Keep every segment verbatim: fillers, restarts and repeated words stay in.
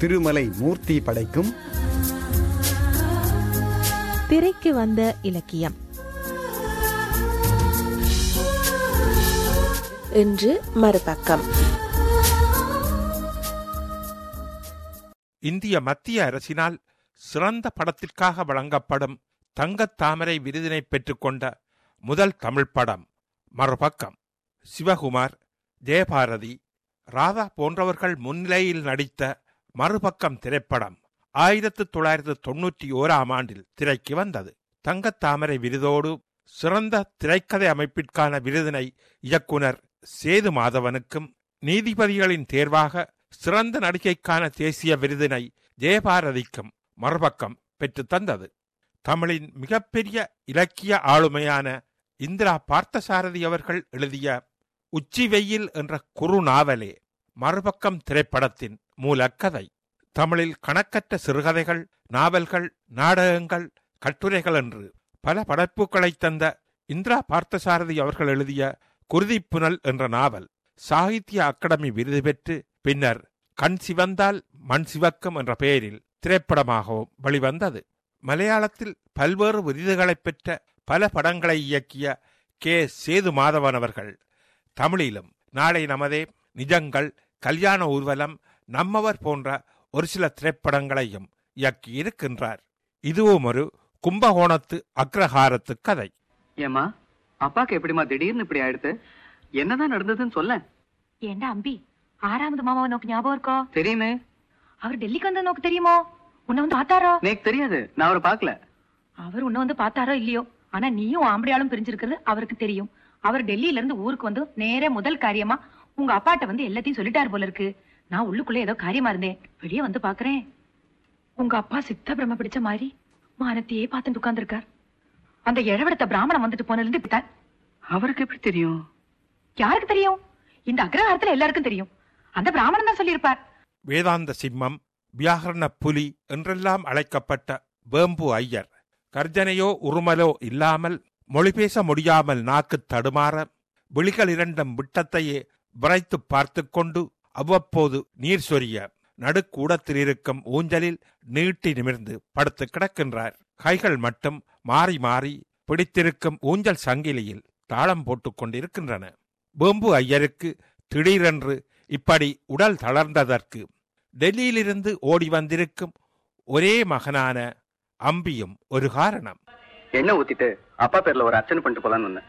திருமலை மூர்த்தி படைக்கும் திரைக்கு வந்த இலக்கியம். இன்று மறுபக்கம். இந்திய மத்திய அரசினால் சிறந்த படத்திற்காக வழங்கப்படும் தங்கத் தாமரை விருதினை பெற்றுக்கொண்ட முதல் தமிழ் படம் மறுபக்கம். சிவகுமார், ஜெயபாரதி, ராதா போன்றவர்கள் முன்னிலையில் நடித்த மறுபக்கம் திரைப்படம் ஆயிரத்து தொள்ளாயிரத்து தொன்னூற்றி ஓராம் ஆண்டில் திரைக்கு வந்தது. தங்கத்தாமரை விருதோடு சிறந்த திரைக்கதை அமைப்பிற்கான விருதினை இயக்குனர் சேது மாதவனுக்கும், நீதிபதிகளின் தேர்வாக சிறந்த நடிகைக்கான தேசிய விருதினை ஜெயபாரதிக்கும் மறுபக்கம் பெற்று தந்தது. தமிழின் மிகப்பெரிய இலக்கிய ஆளுமையான இந்திரா பார்த்தசாரதி அவர்கள் எழுதிய உச்சி வெயில் என்ற குறு நாவலே மறுபக்கம் திரைப்படத்தின் மூலக்கதை. தமிழில் கணக்கற்ற சிறுகதைகள், நாவல்கள், நாடகங்கள், கட்டுரைகள் என்று பல படைப்புகளை தந்த இந்திரா பார்த்தசாரதி அவர்கள் எழுதிய குருதிப்புனல் என்ற நாவல் சாகித்ய அகாடமி விருது பெற்று பின்னர் கண் சிவந்தால் மண் சிவக்கும் என்ற பெயரில் திரைப்படமாகவும் வெளிவந்தது. மலையாளத்தில் பல்வேறு விருதுகளை பெற்ற பல படங்களை இயக்கிய கே சேது மாதவன் அவர்கள் தமிழிலும் நாளை நமதே, நிஜங்கள், கல்யாண ஊர்வலம், நம்மவர் போன்ற ஒரு சில திரைப்படங்களையும் இயக்கியிருக்கின்றார். இதுவும் ஒரு கும்பகோணத்து அக்ரஹாரத்து கதை. ஏமா அப்பாக்கு எப்படிமா திடீர்னு இப்படி ஆயிடுது? என்னதான் நடந்ததுன்னு சொல்ல. ஏண்டா அம்பி, ஆறாவது மாமாவை நோக்கு ஞாபகம் இருக்கோ? தெரியுமே. அவர் டெல்லிக்கு வந்த நோக்கு தெரியுமோ? உன்னை வந்து பார்த்தாரோ? எனக்கு தெரியாது, நான் அவரை பார்க்கல. அவர் உன்னை வந்து பார்த்தாரோ இல்லையோ, ஆனா நீயும் ஆம்படியாலும் பிரிஞ்சிருக்கிறது அவருக்கு தெரியும். அவர் டெல்லியில இருந்து ஊருக்கு வந்து நேர முதல் காரியமா உங்க அப்பாட்ட வந்து எல்லாத்தையும் சொல்லிட்டாரு போல இருக்கு. நான் உள்ளுக்குள்ள ஏதோ காரியமா இருந்தேன், வெளியே வந்து பாக்குறேன் உங்க அப்பா சித்த பிரம்ம பிடிச்ச மாதிரி மானத்தையே பார்த்துட்டு உட்கார்ந்து இருக்கார். அந்த இழவடத்த பிராமணம் வந்துட்டு போனதுல இருந்து அவருக்கு எப்படி தெரியும்? யாருக்கு தெரியும்? இந்த அக்ரஹாரத்துல எல்லாருக்கும் தெரியும். அந்த பிராமணன் தான் சொல்லியிருப்பார். வேதாந்த சிம்மம், வியாகரண புலி என்றெல்லாம் அழைக்கப்பட்ட வேம்பு ஐயர் கர்ஜனையோ உருமலோ இல்லாமல் மொழி பேச முடியாமல் நாக்கு தடுமாற விழிகள் இரண்டும் விட்டத்தையே விரைத்து பார்த்து கொண்டு அவ்வப்போது நீர் சொரிய நடுக்கூடத்தில் இருக்கும் ஊஞ்சலில் நீட்டி நிமிர்ந்து படுத்து கிடக்கின்றார். கைகள் மட்டும் மாறி மாறி பிடித்திருக்கும் ஊஞ்சல் சங்கிலியில் தாளம் போட்டுக் கொண்டிருக்கின்றன. வேம்பு ஐயருக்கு திடீரென்று இப்படி உடல் தளர்ந்ததற்கு டெல்லியிலிருந்து ஓடி வந்திருக்கும் ஒரே மகனான அம்பியும் ஒரு காரணம். என்ன ஊத்திட்டு அப்பா பேர்ல ஒரு அர்ச்சனை பண்ணிட்டு போலான்னு வந்தேன்.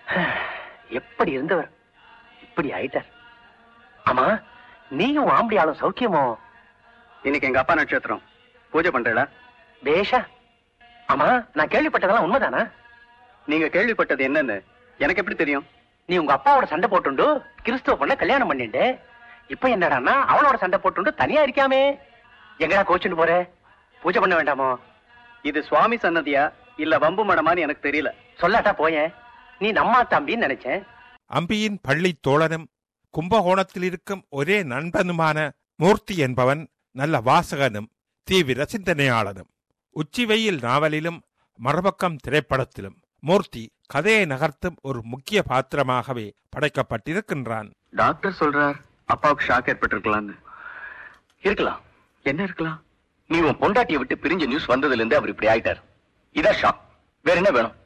எப்படி இருந்தவர் இப்படி ஆயிட்டார்? ஆமா, நீயும் ஆம்படியாலும் சௌக்கியமோ? இன்னைக்கு எங்க அப்பா நட்சத்திரம், பூஜை பண்றா? பேஷா. ஆமா, நான் கேள்விப்பட்டதெல்லாம் உண்மைதானா? நீங்க கேள்விப்பட்டது என்னன்னு எனக்கு எப்படி தெரியும்? நீ உங்க அப்பாவோட சண்டை போட்டுண்டு கிறிஸ்துவ பொண்ண கல்யாணம் பண்ணிட்டு இப்ப என்னடான்னா அவளோட சண்டை போட்டுண்டு தனியா இருக்காமே. எங்கடா கோச்சுட்டு போற? பூஜை பண்ண வேண்டாமோ? இது சுவாமி சன்னதியா இல்ல வம்பு மடமான்னு எனக்கு தெரியல. சொல்லாட்டா போயேன். நீ நம்மா தம்பின்னு நினைச்சேன். அம்பியின் பள்ளி தோழனும் கும்பகோணத்தில் இருக்கும் ஒரே நண்பனுமான மூர்த்தி என்பவன் நல்ல வாசகனும் தீவிர சிந்தனையாளனும். உச்சி வெயில் நாவலிலும் மறுபக்கம் திரைப்படத்திலும் மூர்த்தி கதையை நகர்த்தும் ஒரு முக்கிய பாத்திரமாகவே படைக்கப்பட்டிருக்கின்றான். டாக்டர் சொல்றார் அப்பாவுக்கு ஷாக் ஏற்பட்டிருக்கலாம்னு. இருக்கலாம். என்ன இருக்கலாம்? நீ உன் பொண்டாட்டியை விட்டு பிரிஞ்ச நியூஸ் வந்ததுல இருந்து அவர் இப்படி ஆயிட்டார். இதான் ஷாக். வேற என்ன வேணும்?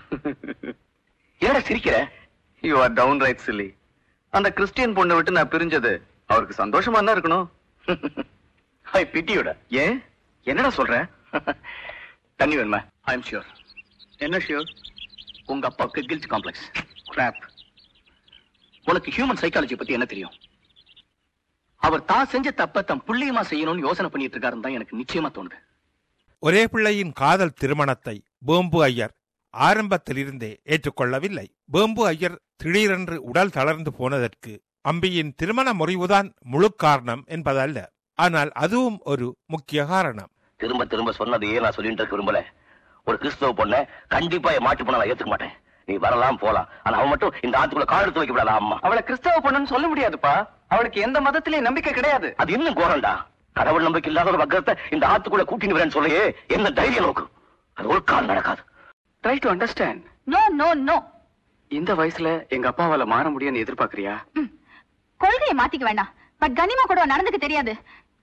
என்ன சிரிக்கிற? You are downright silly. அந்த கிறிஸ்டியன் பொண்ணை விட்டு நான் பிரிஞ்சது அவருக்கு சந்தோஷமா தான் இருக்கணும். ஐ பிட்டியோட. ஏன் என்னடா சொல்ற? தண்ணி வேணுமா? I am sure. என்ன ஷியோர்? உங்க அப்பாவுக்கு கில்ட் காம்ப்ளெக்ஸ். கிராப். உனக்கு ஹியூமன் சைக்காலஜி பத்தி என்ன தெரியும்? அவர் தான் செஞ்ச தப்ப தம் புள்ளியமா செய்யணும்னு யோசனை பண்ணிட்டு இருக்காருன்னு தான் எனக்கு நிச்சயமா தோணுது. ஒரே பிள்ளையின் காதல் திருமணத்தை வேம்பு ஐயர் ஆரம்பத்திலிருந்தே ஏற்றுக்கொள்ளவில்லை. வேம்பு ஐயர் திடீரென்று உடல் தளர்ந்து போனதற்கு அம்பியின் திருமண முறிவுதான் முழு காரணம் என்பதல்ல. ஆனால் அதுவும் ஒரு முக்கிய காரணம். திரும்ப திரும்ப சொன்னதையே நான் சொல்லிட்டு விரும்பல. ஒரு கிறிஸ்தவ பொண்ண கண்டிப்பா மாட்டு போனா நான் ஏத்துக்க மாட்டேன். நீ வரலாம் போலாம், ஆனா அவன் மட்டும் இந்த ஆத்துக்குள்ள கால் எடுத்து வைக்க விடாதா? அம்மா அவளை கிறிஸ்தவ பொண்ணுன்னு சொல்ல முடியாதுப்பா. அவளுக்கு எந்த மதத்திலயும் நம்பிக்கை கிடையாது. அது இன்னும் கோரண்டா. கடவுள் நம்பிக்கை இல்லாத ஒரு வக்கரத்தை இந்த ஆத்துக்குள்ள கூட்டின்னு வரேன்னு சொல்லையே, என்ன தைரியம் நோக்கு? அது ஒரு கால் நடக்காது. Try to understand. No no no. இந்த வயசுல எங்க அப்பாவால மாற முடியும்னு எதிர்பார்க்கறியா? கொள்கையை மாத்திக்க வேண்டாம். பட் கனிமா கூட நடந்துக்க தெரியாது.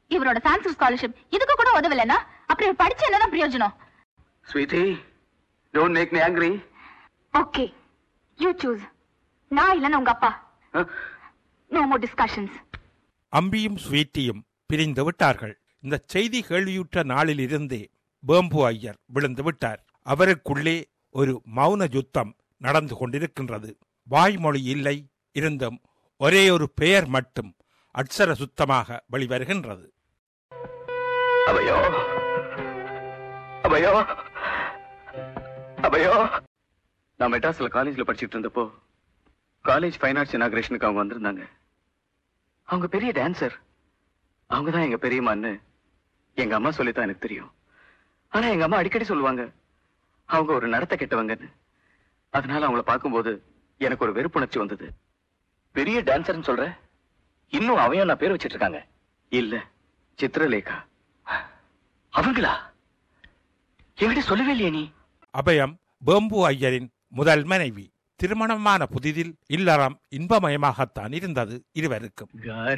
இவரோட சான்ஸ்கிரிட் ஸ்காலர்ஷிப் இதுக்கு கூட உதவலனா அப்புறம் இவர் படிச்சு என்னதான் பிரயோஜனம்? Sweetie, don't make me angry. Okay, you choose. நான் இல்லைன்னா உங்க அப்பா. No more discussions. அம்பியும் ஸ்வீட்டியும் பிரிந்து விட்டார்கள். இந்த செய்தி கேள்வியுற்ற நாளில் இருந்தே பேம்பு ஐயர் விழுந்து விட்டார். அவருக்குள்ளே ஒரு மௌன யுத்தம் நடந்து கொண்டிருக்கின்றது. வாய்மொழி இல்லை, இருந்தும் ஒரே ஒரு பெயர் மட்டும் அட்சர சுத்தமாக வெளிவருகின்றது. அபயோ, அபயோ, அபயோ. நான் மெட்ராஸ்ல காலேஜ்ல படிச்சுட்டு இருந்தப்போ காலேஜ் ஃபைன் ஆர்ட்ஸ் இனாகிரேஷனுக்கு அவங்க வந்திருந்தாங்க. அவங்க பெரிய டான்சர். அவங்க தான் எங்க பெரியம்மான்னு எங்க அம்மா சொல்லித்தான் எனக்கு தெரியும். ஆனா எங்க அம்மா அடிக்கடி சொல்லுவாங்க அவங்க ஒரு நடத்த கெட்டவங்கன்னு. அதனால அவங்கள பார்க்கும்போது எனக்கு ஒரு வெறுப்புணர்ச்சி வந்தது. பெரிய டான்சர்னு சொல்ற? இன்னும் அவையும் நான் பேர் வச்சிட்டு இருக்காங்க. இல்ல, சித்திரலேகா. அவங்களா? என்கிட்ட சொல்லவே இல்லையே நீ. அபயம் பேம்பு ஐயரின் முதல் மனைவி. திருமணமான புதிதில் இல்லறம் இன்பமயமாகத்தான் இருந்தது இருவருக்கும்.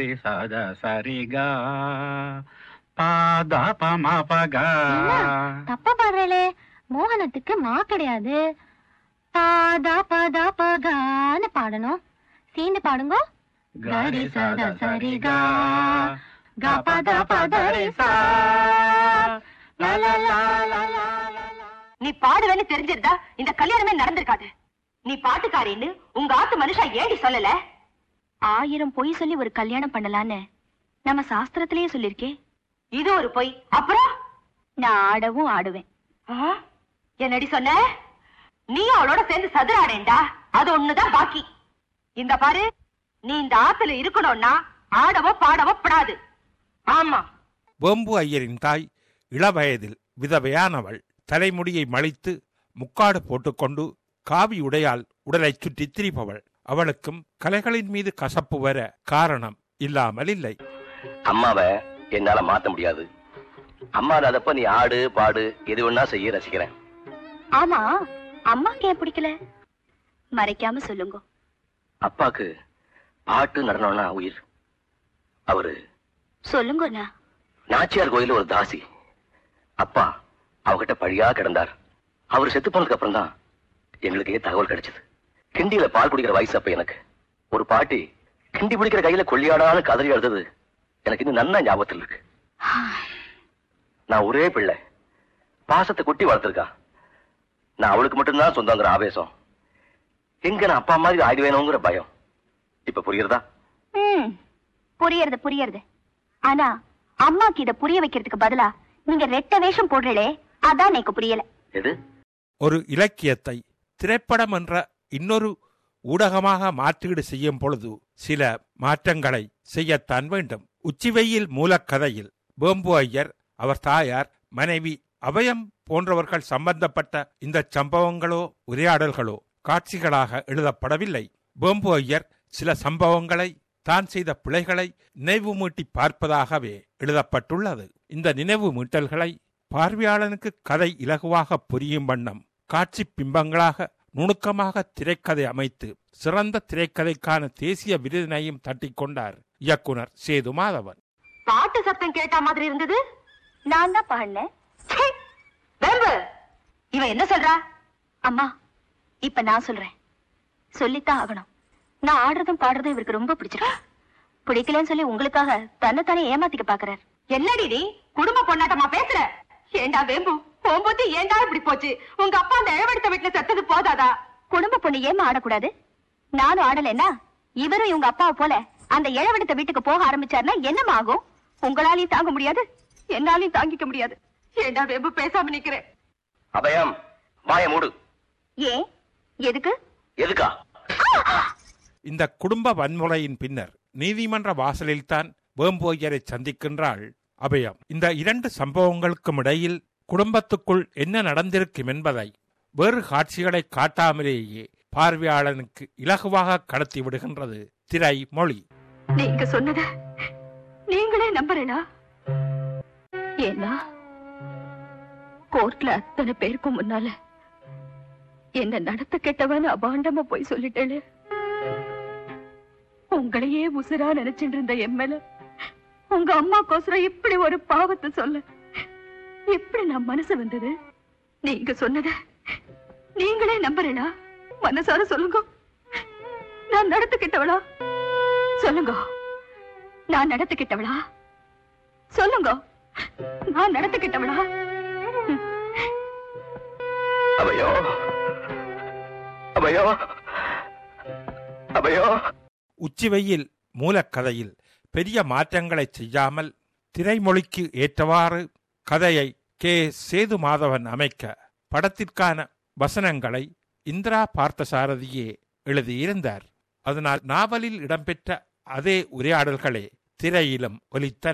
தப்பா பாடுறே. மோகனத்துக்கு மா கிடையாது, பாதா பாதா பகான்னு பாடணும். சேர்ந்து பாடுங்க. கரி சதா சரிகா கா பதா பதரி சா லா லா லா லா லா. நீ பாடுவேன்னு தெரிஞ்சிருந்தா இந்த கல்யாணமே நடந்திருக்காது. நீ பாட்டுக்காரின்னு உங்க ஆத்து மனுஷா ஏடி சொல்லல? ஆயிரம் பொய் சொல்லி ஒரு கல்யாணம் பண்ணலான்னு நம்ம சாஸ்திரத்திலேயே சொல்லிருக்கே. இது ஒரு பொய். அப்புறம் நான் ஆடவும் ஆடுவேன். என்னடி சொன்ன? நீ அவளோட சேர்ந்து சதுராடேண்டா, அது ஒண்ணுதான் பாக்கி. இந்த பாரு, நீ இந்த ஆத்துல இருக்கணும்னா ஆடவோ பாடவோ படாது. ஆமா. பேம்பு ஐயரின் தாய் இளவயதில் விதவையானவள். தலைமுடியை மழித்து முக்காடு போட்டுக்கொண்டு காவி உடையால் உடலை சுற்றி திரிப்பவள். அவளுக்கும் கலைகளின் மீது கசப்பு வர காரணம் இல்லாமல் இல்லை. அம்மாவை என்னால மாத்த முடியாது. அம்மா அதப்ப நீ ஆடு பாடு எது வேணா செய்ய ரசிக்கிறேன். ஆமா, அம்மாக்கு ஏன் பிடிக்கல? மறைக்காம சொல்லுங்க. அப்பாக்கு பாட்டு நடனம்னா உயிர். அவரு சொல்லுங்கண்ணா. நாச்சியார் கோயில ஒரு தாசி. அப்பா அவகிட்ட பழியா கிடந்தார். அவரு செத்து போனதுக்கு அப்புறம் தான் எங்களுக்கே தகவல் கிடைச்சது. கிண்டியில பால் குடிக்கிற வயசு அப்ப எனக்கு. ஒரு பாட்டி கிண்டி பிடிக்கிற கையில கொள்ளியாடான்னு கதறி அழுதது எனக்கு இன்னும் நன்னா ஞாபகத்தில் இருக்கு. நான் ஒரே பிள்ளை, பாசத்தை கொட்டி வளர்த்திருக்கா. நான் அவளுக்கு மட்டும்தான் சொந்தங்கிற ஆவேசம், எங்க நான் அப்பா மாதிரி ஆயிடுவேணுங்கிற பயம். இப்ப புரியுறதா? புரியறது புரியறது. ஆனா அம்மாக்கு இத புரிய வைக்கிறதுக்கு பதிலா நீங்க ரெட்ட வேஷம் போடுறே, அதான் எனக்கு புரியல. எது? ஒரு இலக்கியத்தை திரைப்படம் என்ற இன்னொரு ஊடகமாக மாற்றீடு செய்யும் பொழுது சில மாற்றங்களை செய்யத்தான் வேண்டும். உச்சிவெயில் மூலக்கதையில் பேம்பு ஐயர், அவர் தாயார், மனைவி அபயம் போன்றவர்கள் சம்பந்தப்பட்ட இந்த சம்பவங்களோ உரையாடல்களோ காட்சிகளாக எழுதப்படவில்லை. பேம்பு ஐயர் சில சம்பவங்களை, தான் செய்த பிழைகளை நினைவு மீட்டி பார்ப்பதாகவே எழுதப்பட்டுள்ளது. இந்த நினைவு மீட்டல்களை பார்வையாளனுக்கு கதை இலகுவாக புரியும் வண்ணம் காட்சி பிம்பங்களாக நுணுக்கமாக திரைக்கதை அமைத்து சிறந்த திரைக்கதைக்கான தேசிய விருதினையும் தட்டிக்கொண்டார் இயக்குனர் சேது மாதவன். பாட்டு சத்தம் கேட்ட மாதிரி இருந்தது. நான் தான் பாடினேன். இவன் என்ன சொல்றா? அம்மா, இப்ப நான் சொல்றேன், சொல்லித்தான் ஆகணும். நான் ஆடுறதும் பாடுறதும் இவருக்கு ரொம்ப பிடிச்சிருக்கு. பிடிக்கலன்னு சொல்லி உங்களுக்காக தன்னைத்தானே ஏமாத்திக்க பாக்குறாரு. என்னடி நீ குடும்ப பொண்ணாட்டமா பேசுற? ஏண்டா வேம்பு, போகும்போது ஏண்டா இப்படி போச்சு? உங்க அப்பா அந்த இழவெடுத்த வீட்டுல செத்தது போதாதா? குடும்ப பொண்ணு ஏமா ஆடக்கூடாது? நானும் ஆடலைன்னா இவரும் இவங்க அப்பாவை போல அந்த இழவெடுத்த வீட்டுக்கு போக ஆரம்பிச்சாருன்னா என்னமா ஆகும்? உங்களாலையும் தாங்க முடியாது, என்னாலையும் தாங்கிக்க முடியாது. ஏண்டா வேம்பு பேசாம நிக்கிறேன்? அபயம், வாய மூடு. ஏன்? எதுக்கு? எதுக்கா? இந்த குடும்ப வன்முறையின் பின்னர் நீதிமன்ற வாசலில்தான் பேம்பு ஐயரை சந்திக்கின்றாள் அபயம். இந்த இரண்டு சம்பவங்களுக்கும் இடையில் குடும்பத்துக்குள் என்ன நடந்திருக்கும் என்பதை வேறு காட்சிகளை காட்டாமலேயே பார்வையாளனுக்கு இலகுவாக கடத்தி விடுகின்றது திரை மொழி. நீங்க சொன்னத நீங்களே நம்புறேனா? ஏன்னா கோர்ட்ல அத்தனை பேருக்கும் முன்னால என்ன நடத்த கெட்டவன் அபாண்டமா போய் சொல்லிட்டேன். உங்களையே உசுரா நினைச்சிட்டு இருந்த எம்மேல உங்க அம்மா கோசரம் இப்படி ஒரு பாவத்தை சொல்ல எப்படி நான் மனசு வந்தது? நீங்க சொன்னத நீங்களே நம்புறீங்களா? மனசார சொல்லுங்க, நான் நடத்துக்கிட்டவளா? சொல்லுங்க, நான் நடத்துக்கிட்டவளா? சொல்லுங்க, நான் நடத்துக்கிட்டவளா? அவையோ அவையோ அவையோ. உச்சிவெயில் மூலக்கதையில் பெரிய மாற்றங்களை செய்யாமல் திரைமொழிக்கு ஏற்றவாறு கதையை கே சேது மாதவன் அமைக்க படத்திற்கான வசனங்களை இந்திரா பார்த்தசாரதியே எழுதியிருந்தார். அதனால் நாவலில் இடம்பெற்ற அதே உரையாடல்களே திரையிலும் ஒலித்தன.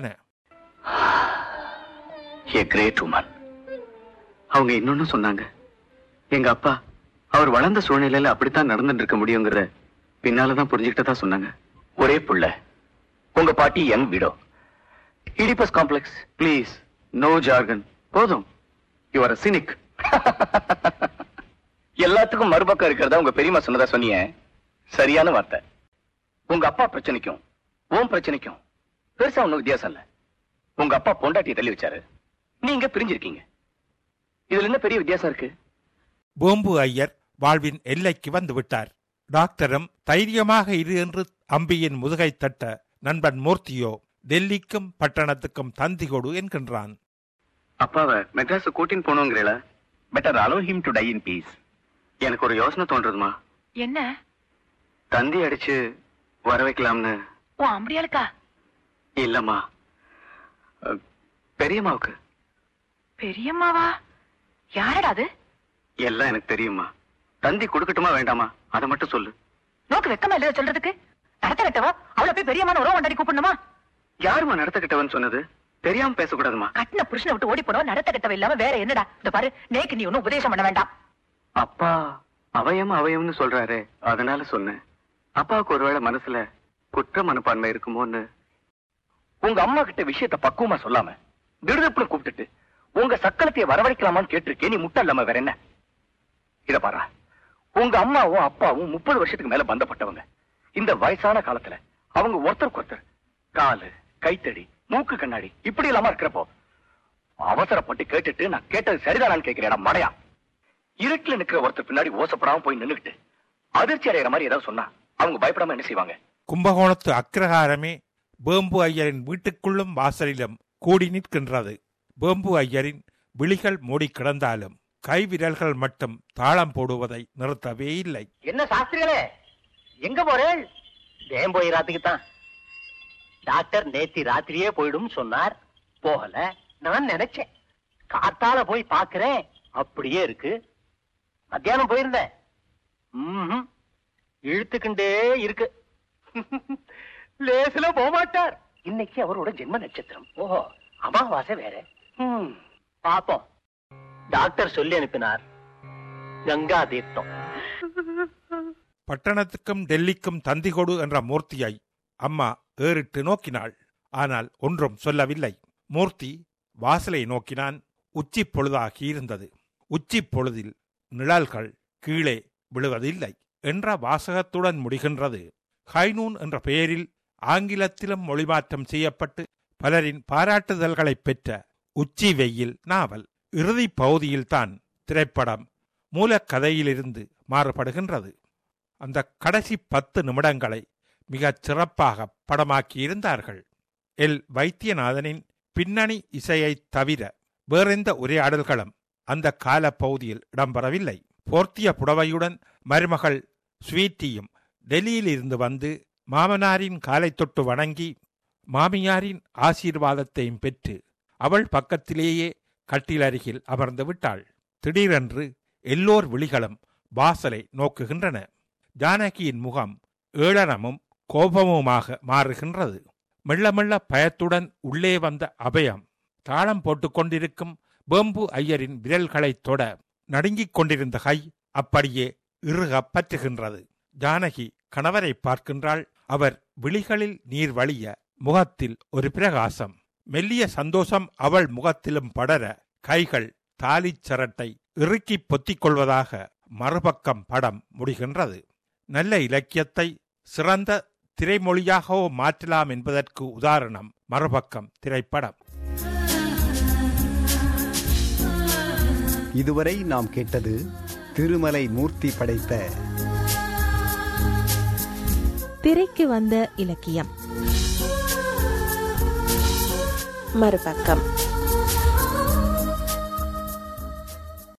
அவங்க இன்னொன்னு சொன்னாங்க, எங்க அப்பா அவர் வளர்ந்த சூழ்நிலையில அப்படித்தான் நடந்துட்டு இருக்க முடியுங்கிற பின்னாலதான் புரிஞ்சுக்கிட்டதா சொன்னாங்க. ஒரே புள்ள, உங்க பாட்டி young widow, Oedipus complex. Please, no jargon. போதும், யூ ஆர் a cynic. எல்லாத்துக்கும் மறுபக்கம் இருக்கிறதா உங்க பெரியம்மா சொன்னதா சொன்னீங்க. சரியான வார்த்தை. உங்க அப்பா பிரச்சனைக்கும் உன் பிரச்சனைக்கும் பெருசா ஒண்ணும் வித்தியாசம் இல்ல. உங்க அப்பா பொண்டாட்டியை தள்ளி வச்சாரு, நீங்க பிரிஞ்சிருக்கீங்க. இதுல என்ன பெரிய வித்தியாசம் இருக்கு? பூம்பு ஐயர் வாழ்வின் எல்லைக்கு வந்து விட்டார். டாக்டரும் தைரியமாக இரு என்று அம்பியின் முதுகை தட்ட நண்பன் மூர்த்தியோ டெல்லிக்கும் பட்டணத்துக்கும் தந்தி கொடு என்கின்றான். அப்பாவை மெட்ராஸ் கூட்டின்னு போனோங்கிறீல? Better allow him to die in peace. எனக்கு ஒரு யோசனை தோன்றதுமா. என்ன? தந்தி அடிச்சு வர வைக்கலாம்னு. ஓ, அப்படியாளுக்கா? இல்லம்மா, பெரியம்மாவுக்கு. பெரியம்மாவா? யாரடா அது? எல்லாம் எனக்கு தெரியுமா. தந்தி கொடுக்கட்டுமா வேண்டாமா அதை மட்டும் சொல்லு. நோக்கு வெக்கமா இல்ல சொல்றதுக்கு? நடத்த கட்டவா அவளை போய் பெரியம்மான உறவு கொண்டாடி கூப்பிடணுமா? யாருமா நடத்த கிட்டவன் சொன்னது? தெரியாம பேசக்கூடாதுமா. கட்டின புருஷனை விட்டு ஓடி போனவன் நடத்த கட்டவ இல்லாம வேற என்னடா? இந்த பாரு, நேக்கு நீ ஒன்னும் உபதேசம் பண்ண வேண்டாம். அப்பா அவயம் அவயம்னு சொல்றாரு, அதனால சொன்னேன். அப்பாவுக்கு ஒருவேளை மனசுல குற்ற மனப்பான்மை இருக்குமோன்னு. உங்க அம்மா கிட்ட விஷயத்த பக்குவமா சொல்லாம திடுதப்புன்னு கூப்பிட்டுட்டு உங்க சக்கலத்தைய வரவழைக்கலாமான்னு கேட்டிருக்கேன். நீ முட்டை இல்லாம வேற என்ன? இத பாரா, உங்க அம்மாவும் அப்பாவும் முப்பது வருஷத்துக்கு மேல பந்தப்பட்டவங்க. இந்த வயசான காலத்துல அவங்க ஒருத்தருக்கு ஒருத்தர் காலு கைத்தடி மூக்கு கண்ணாடி இப்படி இல்லாம இருக்கிறப்போ அவசரப்பட்டு கேட்டுட்டு நான் கேட்டது சரிதானான்னு கேட்கிறேன். மடையா, இருட்டுல நிக்கிற ஒருத்தர் பின்னாடி ஓசப்படாம போய் நின்னுக்கிட்டு அதிர்ச்சி அடைகிற மாதிரி ஏதாவது சொன்னா அவங்க பயப்படாம என்ன செய்வாங்க? கும்பகோணத்து அக்கிரகாரமே வேம்பு ஐயரின் வீட்டுக்குள்ளும் வாசலிலும் கூடி நிற்கின்றது. வேம்பு ஐயரின் விழிகள் மூடி கிடந்தாலும் கைவிரல்கள் மட்டும் தாளம் போடுவதை நிறுத்தவே இல்லை. என்ன சாஸ்திரிகளே, எங்க போறேன்? வேம்போய் ராத்துக்கு தான். டாக்டர் நேத்தி ராத்திரியே போயிடும் சொன்னார், போகல. நான் நினைச்சேன் காத்தால போய் பாக்குறேன், அப்படியே இருக்கு. மத்தியானம் போயிருந்தேன், இழுத்துக்கிண்டே இருக்கு. லேசில போகமாட்டார். இன்னைக்கு அவரோட ஜென்ம நட்சத்திரம். ஓஹோ, அமாவாசை வேற. பாப்போம். டாக்டர் சொல்லி அனுப்பினார், கங்கா தீர்த்தம். பட்டணத்துக்கும் டெல்லிக்கும் தந்தி கொடு என்ற மூர்த்தியை அம்மா ஏறிட்டு நோக்கினாள். ஆனால் ஒன்றும் சொல்லவில்லை. மூர்த்தி வாசலை நோக்கினான். உச்சி பொழுதாகி இருந்தது. உச்சி பொழுதில் நிழல்கள் கீழே விழுவதில்லை என்ற வாசகத்துடன் முடிகின்றது. ஹைனூன் என்ற பெயரில் ஆங்கிலத்திலும் மொழிமாற்றம் செய்யப்பட்டு பலரின் பாராட்டுதல்களை பெற்ற உச்சி வெயில் நாவல் இறுதி பகுதியில்தான் திரைப்படம் மூலக்கதையிலிருந்து மாறுபடுகின்றது. அந்த கடைசி பத்து நிமிடங்களை மிகச் சிறப்பாக படமாக்கியிருந்தார்கள். எல் வைத்தியநாதனின் பின்னணி இசையை தவிர வேறெந்த உரையாடல்களும் அந்த கால பகுதியில் இடம்பெறவில்லை. போர்த்திய புடவையுடன் மருமகள் ஸ்வீட்டியும் டெல்லியில் இருந்து வந்து மாமனாரின் காலை தொட்டு வணங்கி மாமியாரின் ஆசீர்வாதத்தையும் பெற்று அவள் பக்கத்திலேயே கட்டிலருகில் அமர்ந்து விட்டாள். திடீரென்று எல்லோர் விழிகளும் வாசலை நோக்குகின்றன. ஜானகியின் முகம் ஏளனமும் கோபமுமாக மாறுகின்றது. மெல்ல மெல்ல பயத்துடன் உள்ளே வந்த அபயம் தாளம் போட்டுக் கொண்டிருக்கும் வேம்பு ஐயரின் விரல்களை தொட நடுங்கிக் கொண்டிருந்த கை அப்படியே இறுக பற்றுகின்றது. ஜானகி கணவரை பார்க்கின்றாள். அவர் விழிகளில் நீர் வழிய, முகத்தில் ஒரு பிரகாசம். மெல்லிய சந்தோஷம் அவள் முகத்திலும் படர கைகள் தாலிச் சரட்டை இறுக்கி பொத்திக் கொள்வதாக மறுபக்கம் படம் முடிகின்றது. நல்ல இலக்கியத்தை சிறந்த திரைமொழியாகவோ மாற்றலாம் என்பதற்கு உதாரணம் மறுபக்கம் திரைப்படம். இதுவரை நாம் கேட்டது திருமலை மூர்த்தி படைத்த திரைக்கு வந்த இலக்கியம். மறுபக்கம்.